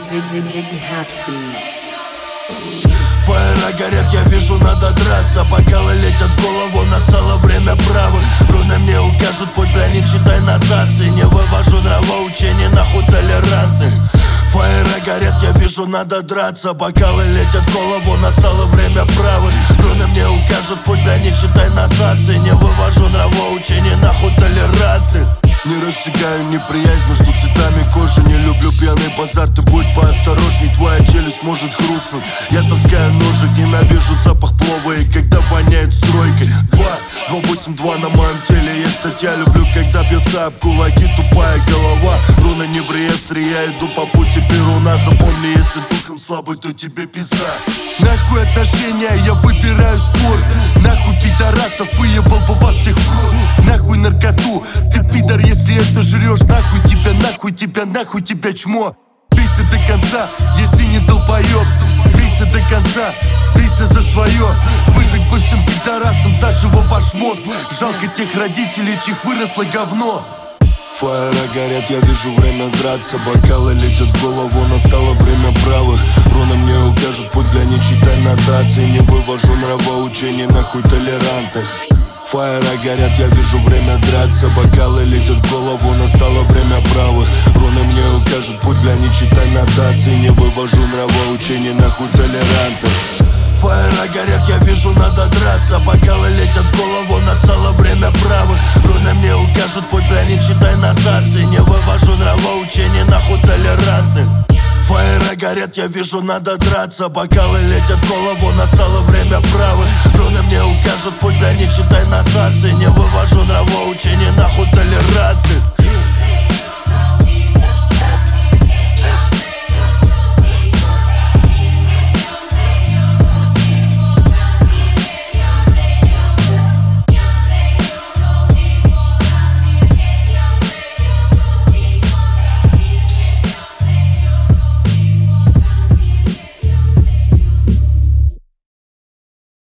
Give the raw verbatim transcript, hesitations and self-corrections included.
Фаера горят, я вижу, надо драться. Бокалы летят в голову, настало время правых. Руны мне укажут путь, бля, не читай нотации. Не вывожу нравоучений, нахуй толерантных. Фаера горят, я вижу, надо драться. Бокалы летят в голову, настало время правых. Руны мне укажут путь, бля, не читай нотации. Не вывожу нравоучений, нахуй толерантных. Не разжигаю неприязнь между цветами кожи. Не люблю пьяный базар, ты будь поосторожней. Твоя челюсть может хрустнуть. Я таскаю ножик, ненавижу запах плова. И когда воняет стройкой. Два, два, восемь, два на моем теле есть статья. Люблю, когда бьется об кулаки тупая голова. Руна не в реестре, я иду по пути Перуна. Запомни, если духом слабый, то тебе пизда. Нахуй отношения, я выбираю спорт. Нахуй пидорасов, выебал бы вас всех. Нахуй наркоту, ты пидор, если это жрешь. Нахуй тебя, нахуй тебя, нахуй тебя, чмо. Бейся до конца, если не долбоёб. Бейся до конца, бейся за свое. Выжег бы всем пидорасам заживо ваш мозг. Жалко тех родителей, чьих выросло говно. Фаера горят, я вижу, время драться. Бокалы летят в голову, настало время правых. Руны мне укажут путь, бля, не читай нотации. Не вывожу нравоучений, нахуй толерантных. Фаера горят, я вижу, время драться. Бокалы летят в голову, настало время правых. Руны мне укажут путь, бля, не читай нотации. Не вывожу нравоучений, нахуй толерантных. Фаера горят, я вижу, надо драться. Бокалы летят в голову, настало время правых. Руны мне укажут путь, бля, не читай нотации. Не вывожу нравоучений, нахуй толерантных. Фаера горят, я вижу, надо драться. Бокалы летят в голову, настало время правых. Руны мне укажут путь, бля, не читай нотации. Не вывожу нравоучений, нахуй толерантных.